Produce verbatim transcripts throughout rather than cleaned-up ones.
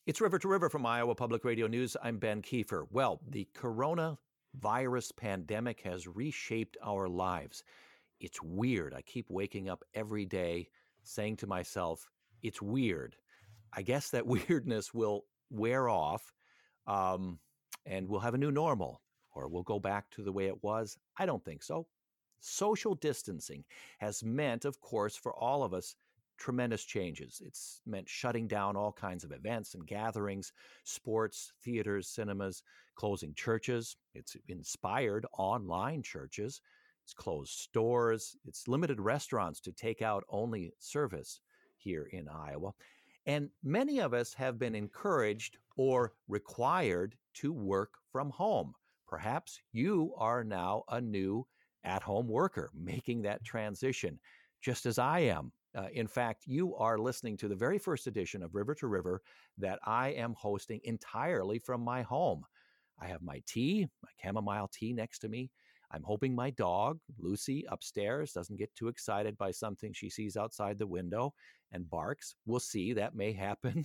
It's River to River from Iowa Public Radio News. I'm Ben Kiefer. Well, the coronavirus pandemic has reshaped our lives. It's weird. I keep waking up every day saying to myself, it's weird. I guess that weirdness will wear off, um, and we'll have a new normal, or we'll go back to the way it was. I don't think so. Social distancing has meant, of course, for all of us, tremendous changes. It's meant shutting down all kinds of events and gatherings, sports, theaters, cinemas, closing churches. It's inspired online churches. It's closed stores. It's limited restaurants to takeout only service here in Iowa. And many of us have been encouraged or required to work from home. Perhaps you are now a new at-home worker making that transition, just as I am. Uh, in fact, you are listening to the very first edition of River to River that I am hosting entirely from my home. I have my tea, my chamomile tea next to me. I'm hoping my dog, Lucy, upstairs doesn't get too excited by something she sees outside the window and barks. We'll see. That may happen.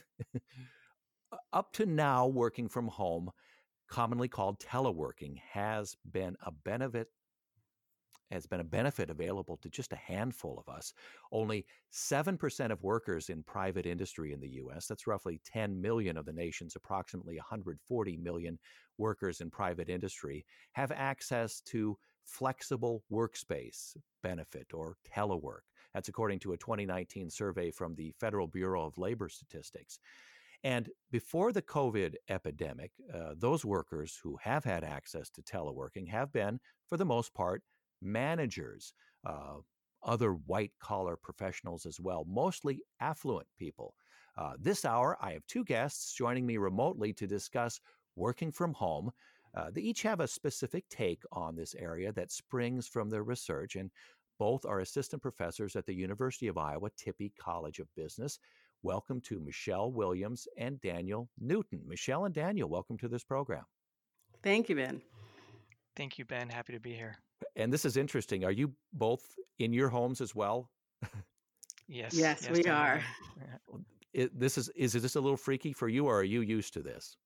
Up to now, working from home, commonly called teleworking, has been a benefit has been a benefit available to just a handful of us. Only seven percent of workers in private industry in the U S, that's roughly ten million of the nation's approximately one hundred forty million workers in private industry, have access to flexible workspace benefit or telework. That's according to a twenty nineteen survey from the Federal Bureau of Labor Statistics. And before the COVID epidemic, uh, those workers who have had access to teleworking have been, for the most part, managers, uh, other white-collar professionals as well, mostly affluent people. Uh, this hour, I have two guests joining me remotely to discuss working from home. Uh, they each have a specific take on this area that springs from their research, and both are assistant professors at the University of Iowa Tippie College of Business. Welcome to Michelle Williams and Daniel Newton. Michelle and Daniel, welcome to this program. Thank you, Ben. Thank you, Ben. Happy to be here. And this is interesting. Are you both in your homes as well? Yes. Yes, yes we Ben, are. yeah. It, this is, is this a little freaky for you, or are you used to this?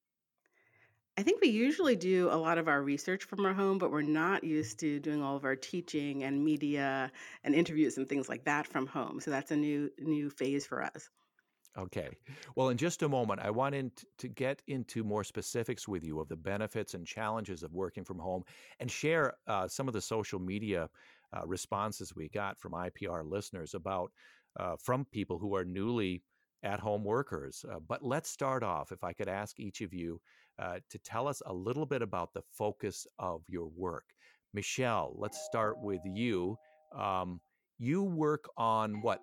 I think we usually do a lot of our research from our home, but we're not used to doing all of our teaching and media and interviews and things like that from home. So that's a new new phase for us. Okay. Well, in just a moment, I want to get into more specifics with you of the benefits and challenges of working from home and share uh, some of the social media uh, responses we got from I P R listeners about uh, from people who are newly at-home workers. Uh, but let's start off, if I could ask each of you uh, to tell us a little bit about the focus of your work. Michelle, let's start with you. Um, you work on what?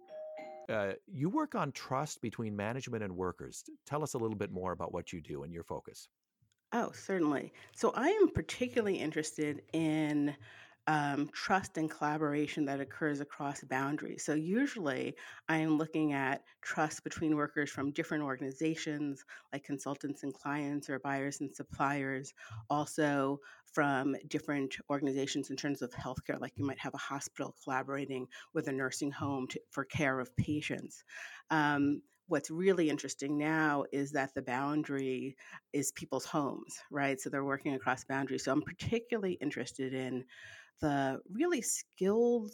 Uh, you work on trust between management and workers. Tell us a little bit more about what you do and your focus. Oh, certainly. So I am particularly interested in um, trust and collaboration that occurs across boundaries. So usually I am looking at trust between workers from different organizations like consultants and clients or buyers and suppliers, also from different organizations in terms of healthcare, like you might have a hospital collaborating with a nursing home to, for care of patients. Um, What's really interesting now is that the boundary is people's homes, right? So they're working across boundaries. So I'm particularly interested in the really skilled,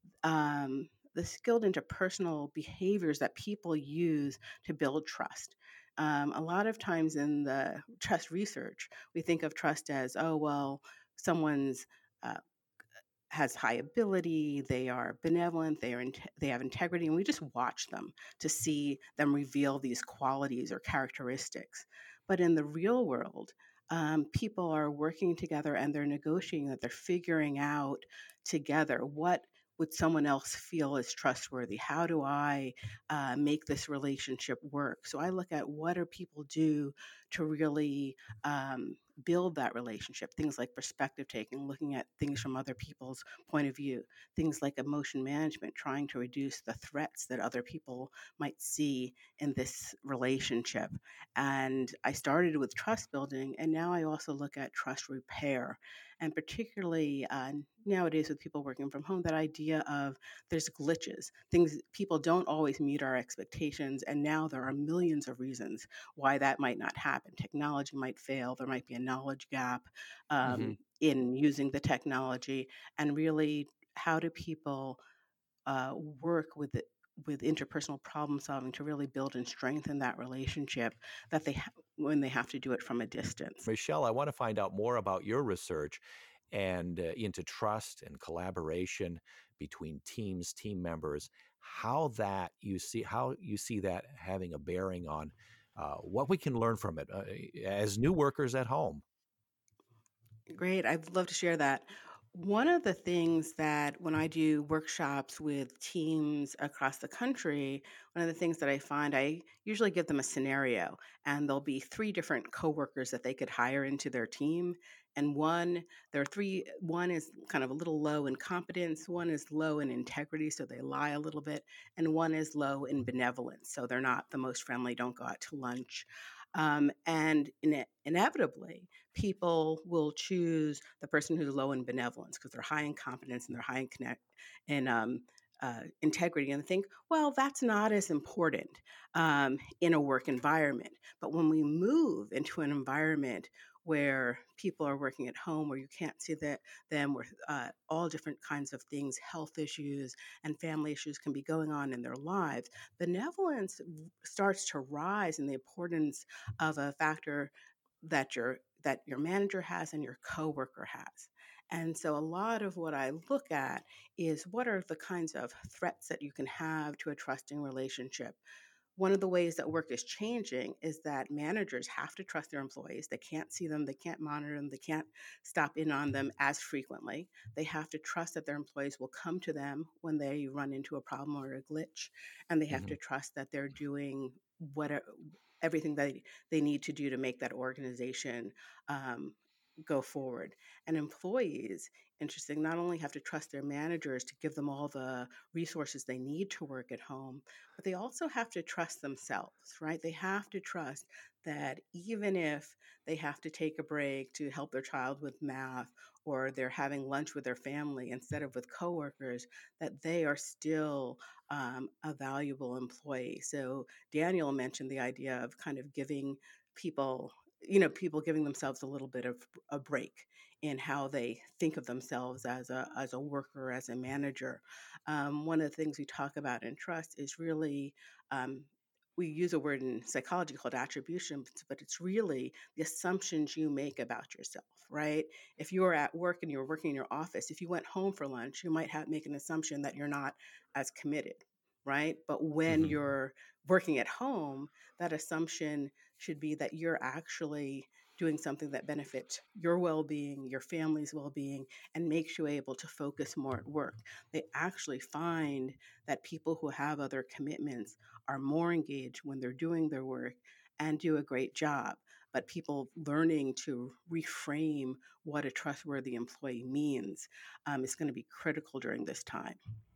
um, the skilled interpersonal behaviors that people use to build trust. Um, a lot of times in the trust research, we think of trust as, oh, well, someone's uh, has high ability, they are benevolent, they are in, they have integrity, and we just watch them to see them reveal these qualities or characteristics. But in the real world, um, people are working together and they're negotiating, that they're figuring out together what would someone else feel is trustworthy? How do I uh, make this relationship work? So I look at what do people do to really um, build that relationship. Things like perspective taking, looking at things from other people's point of view, things like emotion management, trying to reduce the threats that other people might see in this relationship. And I started with trust building, and now I also look at trust repair. And particularly uh, nowadays with people working from home, that idea of there's glitches, things, people don't always meet our expectations. And now there are millions of reasons why that might not happen. Technology might fail, there might be a knowledge gap Hmm. um, in using the technology, and really, how do people uh, work with it? With interpersonal problem solving to really build and strengthen that relationship that they ha- when they have to do it from a distance. Michelle, I want to find out more about your research and uh, into trust and collaboration between teams, team members, how that you see how you see that having a bearing on uh, what we can learn from it uh, as new workers at home. Great. I'd love to share that. One of the things that when I do workshops with teams across the country, one of the things that I find, I usually give them a scenario, and there'll be three different coworkers that they could hire into their team. And one, there are three, one is kind of a little low in competence, one is low in integrity, so they lie a little bit, and one is low in benevolence, so they're not the most friendly, don't go out to lunch. Um, and ine- inevitably, people will choose the person who's low in benevolence because they're high in competence and they're high in connect in um, uh, integrity, and think, well, that's not as important um, in a work environment. But when we move into an environment where people are working at home, where you can't see that them, where uh, all different kinds of things, health issues and family issues can be going on in their lives, benevolence starts to rise in the importance of a factor that your that your manager has and your coworker has. And so a lot of what I look at is what are the kinds of threats that you can have to a trusting relationship. One of the ways that work is changing is that managers have to trust their employees. They can't see them, they can't monitor them, they can't stop in on them as frequently. They have to trust that their employees will come to them when they run into a problem or a glitch, and they have Hmm. to trust that they're doing whatever everything they, they need to do to make that organization um, go forward. And employees, interesting, not only have to trust their managers to give them all the resources they need to work at home, but they also have to trust themselves, right? They have to trust that even if they have to take a break to help their child with math, or they're having lunch with their family instead of with coworkers, that they are still um, a valuable employee. So Daniel mentioned the idea of kind of giving people, you know, people giving themselves a little bit of a break in how they think of themselves as a as a worker, as a manager. Um, one of the things we talk about in trust is really, um, we use a word in psychology called attribution, but it's really the assumptions you make about yourself, right? If you're at work and you're working in your office, if you went home for lunch, you might have make an assumption that you're not as committed, right? But when Hmm. you're working at home, that assumption should be that you're actually doing something that benefits your well-being, your family's well-being, and makes you able to focus more at work. They actually find that people who have other commitments are more engaged when they're doing their work and do a great job. But people learning to reframe what a trustworthy employee means um, is going to be critical during this time.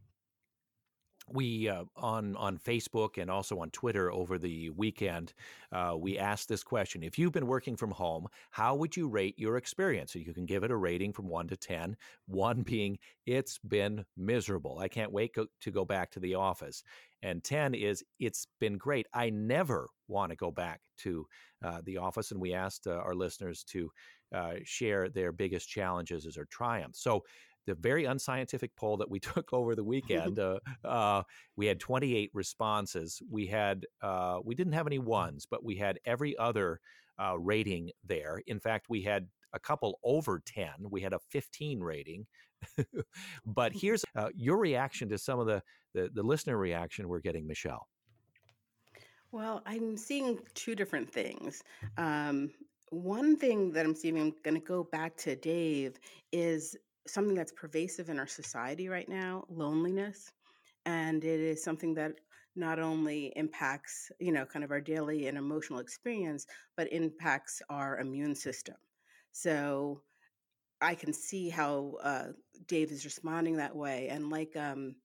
We uh, on on Facebook and also on Twitter over the weekend, uh, we asked this question: if you've been working from home, how would you rate your experience? So you can give it a rating from one to ten. One being it's been miserable. I can't wait go, to go back to the office. And ten is it's been great. I never want to go back to uh, the office. And we asked uh, our listeners to uh, share their biggest challenges as their triumphs. So the very unscientific poll that we took over the weekend, uh, uh, we had twenty-eight responses. We had uh, we didn't have any ones, but we had every other uh, rating there. In fact, we had a couple over ten. We had a fifteen rating. But here's uh, your reaction to some of the, the the listener reaction we're getting, Michelle. Well, I'm seeing two different things. Um, one thing that I'm seeing, I'm going to go back to Dave, is something that's pervasive in our society right now, loneliness. And it is something that not only impacts, you know, kind of our daily and emotional experience, but impacts our immune system. So I can see how uh, Dave is responding that way. And like um,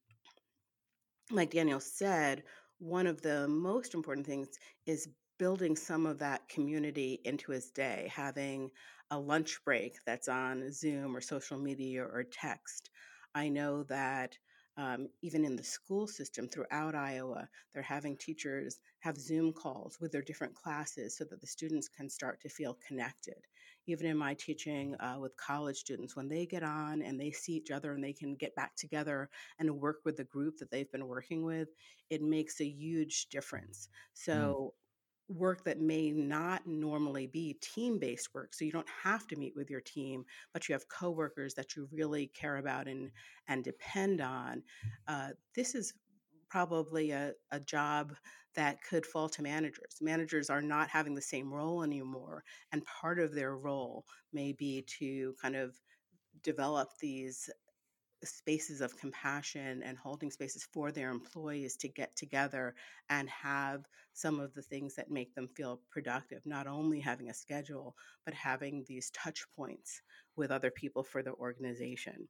like Daniel said, one of the most important things is building some of that community into his day, having a lunch break that's on Zoom or social media or text. I know that um, even in the school system throughout Iowa, they're having teachers have Zoom calls with their different classes so that the students can start to feel connected. Even in my teaching uh, with college students, when they get on and they see each other and they can get back together and work with the group that they've been working with, it makes a huge difference. Mm. So, work that may not normally be team based work, so you don't have to meet with your team, but you have coworkers that you really care about and, and depend on. Uh, this is probably a, a job that could fall to managers. Managers are not having the same role anymore, and part of their role may be to kind of develop these spaces of compassion and holding spaces for their employees to get together and have some of the things that make them feel productive, not only having a schedule, but having these touch points with other people for the organization.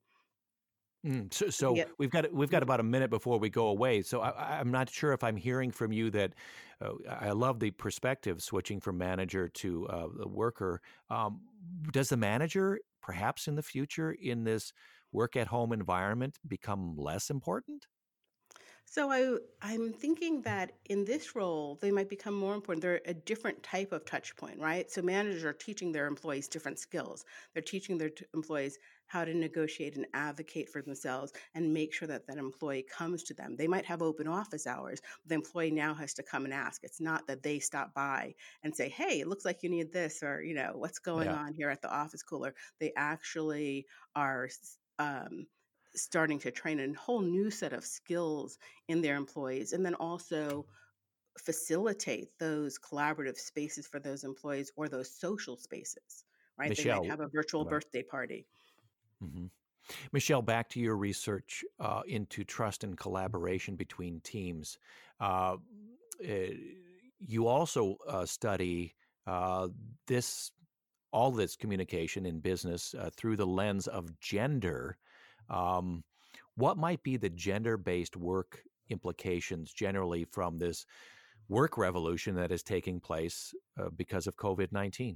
Mm. So, so The, we've got we've got about a minute before we go away. So I, I'm not sure if I'm hearing from you that uh, I love the perspective switching from manager to uh, the worker. Um, does the manager, perhaps in the future, in this work at home environment, become less important? So I I'm thinking that in this role they might become more important. They're a different type of touch point, right? So managers are teaching their employees different skills. They're teaching their t- employees how to negotiate and advocate for themselves and make sure that that employee comes to them. They might have open office hours. But the employee now has to come and ask. It's not that they stop by and say, "Hey, it looks like you need this," or you know, "What's going Yeah. on here at the office cooler?" They actually are. s- Um, starting to train a whole new set of skills in their employees, and then also facilitate those collaborative spaces for those employees or those social spaces, right? They might Michelle, have a virtual right. birthday party. hmm Michelle, back to your research uh, into trust and collaboration between teams. Uh, eh, you also uh, study uh, this all this communication in business uh, through the lens of gender. Um, what might be the gender-based work implications generally from this work revolution that is taking place uh, because of COVID nineteen?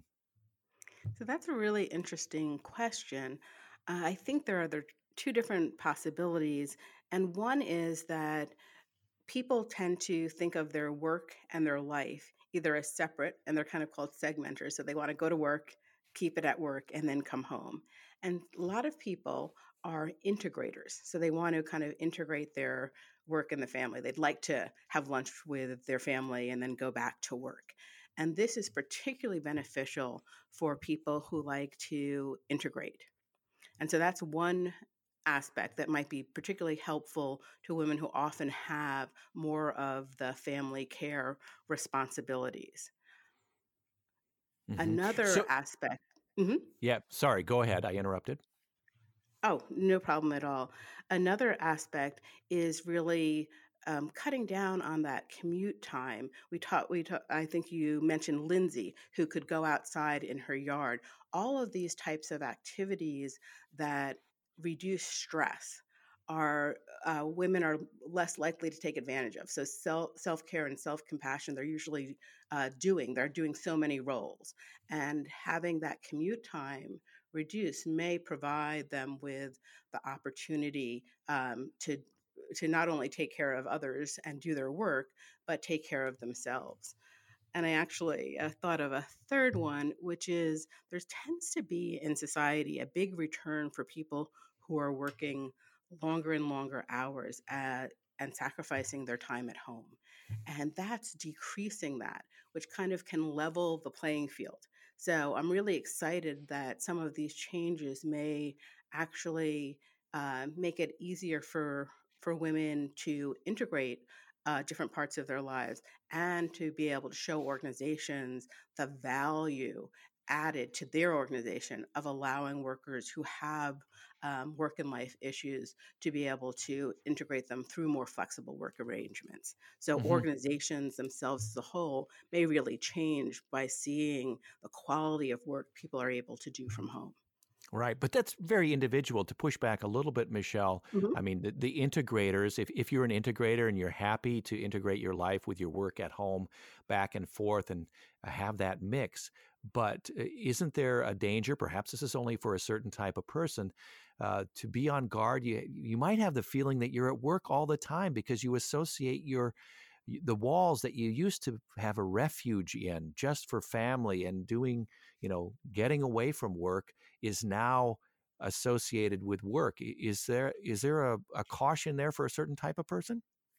So that's a really interesting question. Uh, I think there are there two different possibilities, and one is that people tend to think of their work and their life either as separate, and they're kind of called segmenters. So they want to go to work, keep it at work, and then come home. And a lot of people are integrators. So they want to kind of integrate their work and the family. They'd like to have lunch with their family and then go back to work. And this is particularly beneficial for people who like to integrate. And so that's one aspect that might be particularly helpful to women who often have more of the family care responsibilities. hmm Another So, aspect, Mhm. yeah, sorry, go ahead. I interrupted. Oh, no problem at all. Another aspect is really um, cutting down on that commute time. We taught, we taught, I think you mentioned Lindsay, who could go outside in her yard. All of these types of activities that reduce stress are uh, women are less likely to take advantage of. So self self care and self compassion, they're usually uh, doing. They're doing so many roles, and having that commute time reduce may provide them with the opportunity um, to to not only take care of others and do their work, but take care of themselves. And I actually uh, thought of a third one, which is there tends to be in society a big return for people who are working longer and longer hours at, and sacrificing their time at home. And that's decreasing that, which kind of can level the playing field. So I'm really excited that some of these changes may actually uh, make it easier for for women to integrate uh, different parts of their lives and to be able to show organizations the value added to their organization of allowing workers who have um, work and life issues to be able to integrate them through more flexible work arrangements. So Hmm. organizations themselves as a whole may really change by seeing the quality of work people are able to do from home. Right. But that's very individual. To push back a little bit, Michelle, Mhm. I mean, the, the integrators, if, if you're an integrator and you're happy to integrate your life with your work at home back and forth and have that mix, but uh, isn't there a danger, perhaps this is only for a certain type of person, uh, to be on guard? You, you might have the feeling that you're at work all the time because you associate your the walls that you used to have a refuge in just for family and doing, you know, getting away from work is now associated with work. Is there is there a, a caution there for a certain type of person?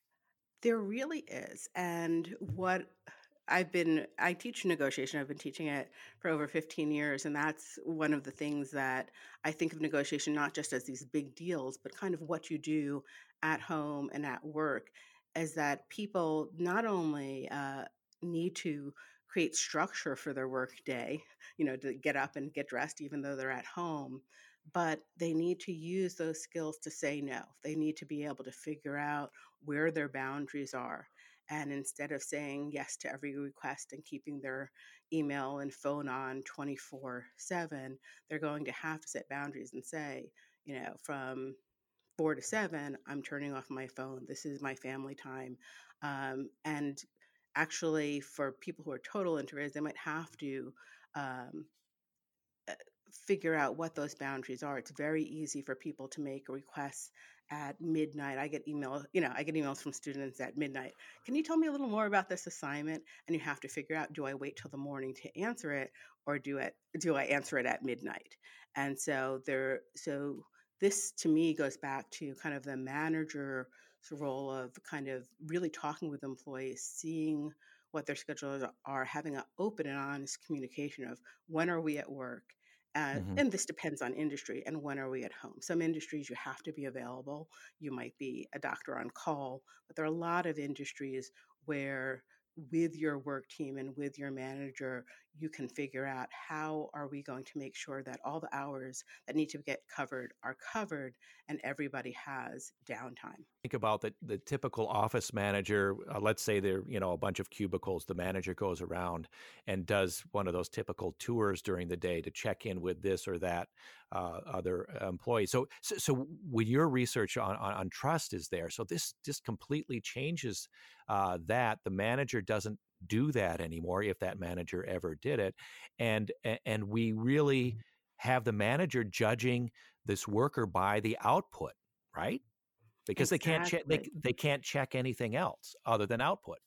There really is. And what I've been, I teach negotiation. I've been teaching it for over fifteen years. And that's one of the things that I think of negotiation, not just as these big deals, but kind of what you do at home and at work, is that people not only uh, need to create structure for their work day, you know, to get up and get dressed, even though they're at home, but they need to use those skills to say no. They need to be able to figure out where their boundaries are. And instead of saying yes to every request and keeping their email and phone on twenty-four seven, they're going to have to set boundaries and say, you know, from four to seven, I'm turning off my phone. This is my family time. Um, and actually, for people who are total introverts, they might have to um, uh, figure out what those boundaries are. It's very easy for people to make requests at midnight. I get email, you know, I get emails from students at midnight. Can you tell me a little more about this assignment? And you have to figure out, do I wait till the morning to answer it, or do it do I answer it at midnight? And so there so this to me goes back to kind of the manager's role of kind of really talking with employees, seeing what their schedules are, having an open and honest communication of when are we at work, uh, Hmm. and this depends on industry, and when are we at home. Some industries you have to be available. You might be a doctor on call, but there are a lot of industries where with your work team and with your manager, you can figure out how are we going to make sure that all the hours that need to get covered are covered and everybody has downtime. Think about the, the typical office manager. Uh, let's say they're, you know, a bunch of cubicles. The manager goes around and does one of those typical tours during the day to check in with this or that uh, other employee. So, so, so with your research on, on, on trust is there. So this just completely changes uh, that. The manager doesn't do that anymore, if that manager ever did it. And, and we really have the manager judging this worker by the output, right? Because they can't check they Exactly. they can't check anything else other than output.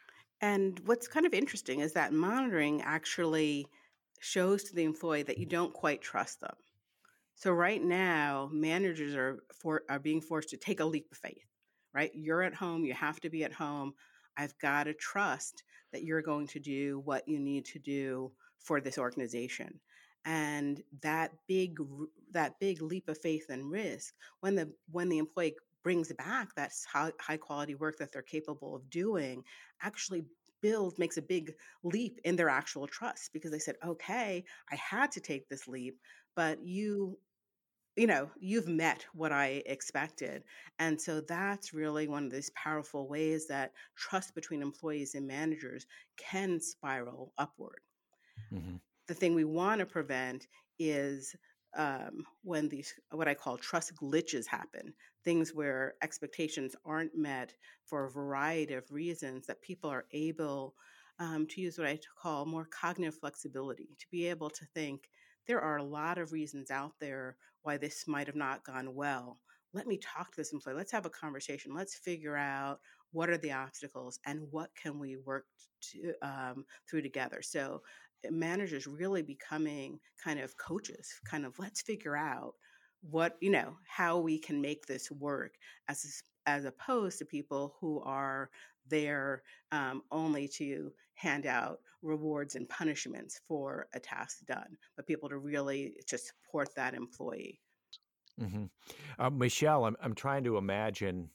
And what's kind of interesting is that monitoring actually shows to the employee that you don't quite trust them. So right now, managers are for are being forced to take a leap of faith, right? You're at home, you have to be at home. I've got to trust that you're going to do what you need to do for this organization. And that big r- that big leap of faith and risk, when the when the employee brings back that high, high quality work that they're capable of doing, actually builds makes a big leap in their actual trust, because they said, okay, I had to take this leap, but you you know, you've met what I expected. And so that's really one of these powerful ways that trust between employees and managers can spiral upward. Hmm. The thing we want to prevent is um, when these, what I call trust glitches, happen, things where expectations aren't met for a variety of reasons, that people are able um, to use what I call more cognitive flexibility, to be able to think there are a lot of reasons out there why this might have not gone well. Let me talk to this employee. Let's have a conversation. Let's figure out what are the obstacles and what can we work to, um, through together. So managers really becoming kind of coaches, kind of let's figure out what, you know, how we can make this work, as as opposed to people who are there um, only to hand out rewards and punishments for a task done, but people to really to support that employee. Hmm. Uh, Michelle, I'm I'm trying to imagine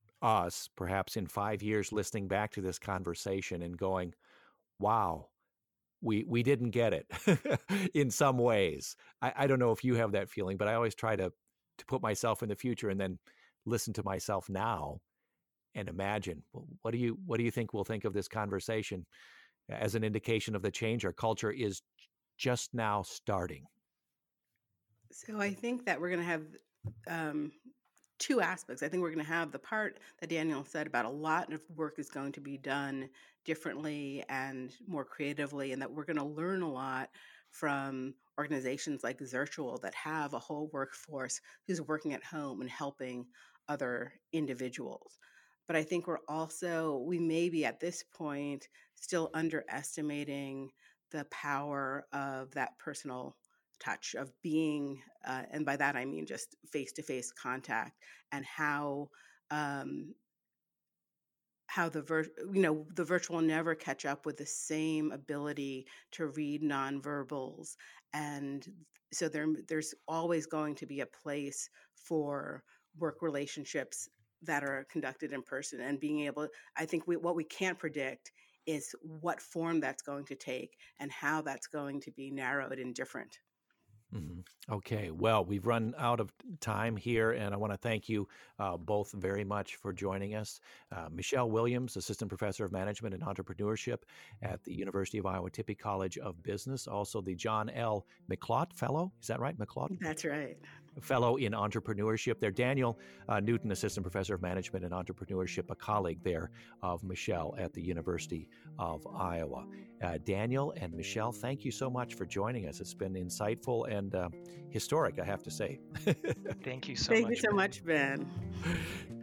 us perhaps in five years listening back to this conversation and going, "Wow, we we didn't get it in some ways. I, I don't know if you have that feeling, but I always try to to put myself in the future and then listen to myself now and imagine, well, what do you what do you think we'll think of this conversation as an indication of the change our culture is just now starting? So I think that we're going to have um, two aspects. I think we're going to have the part that Daniel said about a lot of work is going to be done differently and more creatively, and that we're going to learn a lot from organizations like Zirtual that have a whole workforce who's working at home and helping other individuals. But I think we're also, we may be at this point still underestimating the power of that personal touch of being, uh, and by that I mean just face-to-face contact, and how um, how the vir- you know the virtual never catch up with the same ability to read nonverbals, and so there there's always going to be a place for work relationships that are conducted in person, and being able, I think we, what we can't predict is what form that's going to take and how that's going to be narrowed and different. Mm-hmm. Okay, well, we've run out of time here, and I want to thank you uh, both very much for joining us. Uh, Michelle Williams, Assistant Professor of Management and Entrepreneurship at the University of Iowa Tippie College of Business, also the John L. McLaught Fellow. Is that right, McLaught? That's right. Fellow in Entrepreneurship there. Daniel uh, Newton, Assistant Professor of Management and Entrepreneurship, a colleague there of Michelle at the University of Iowa. Uh, Daniel and Michelle, thank you so much for joining us. It's been insightful and uh, historic, I have to say. Thank you so Thank much. you so Ben. much, Ben.